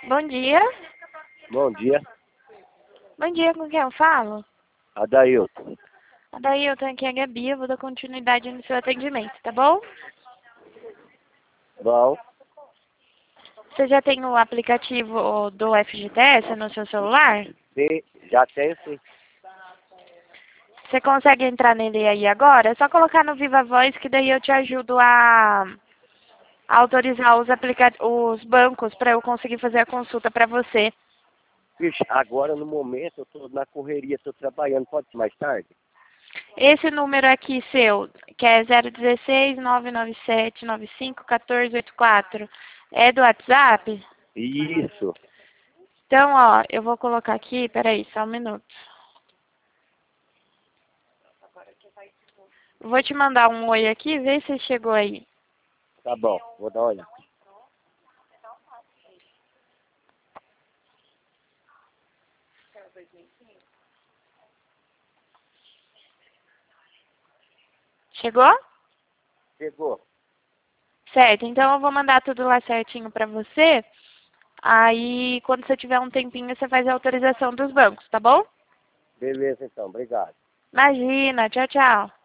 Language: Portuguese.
Bom dia. Bom dia, Bom dia, com quem eu falo? Adailton. Adailton, aqui é a Gabi, eu vou dar continuidade no seu atendimento, tá bom? Bom, Você já tem o aplicativo do FGTS no seu celular? sim, já tenho sim. Você consegue entrar nele aí agora? É só colocar no Viva Voz que daí eu te ajudo a autorizar os bancos para eu conseguir fazer a consulta para você. Vixe, agora no momento eu tô na correria, tô trabalhando, pode ser mais tarde? Esse número aqui seu, que é 016 997 95 1484, é do WhatsApp? Isso, Então, ó, eu vou colocar aqui, peraí, só um minuto. Vou te mandar um oi aqui, vê se chegou aí. tá bom, vou dar uma olhada. Chegou? Chegou, Certo, então eu vou mandar tudo lá certinho pra você. Aí, quando você tiver um tempinho, você faz a autorização dos bancos, tá bom? beleza então, obrigado. Imagina, tchau, tchau.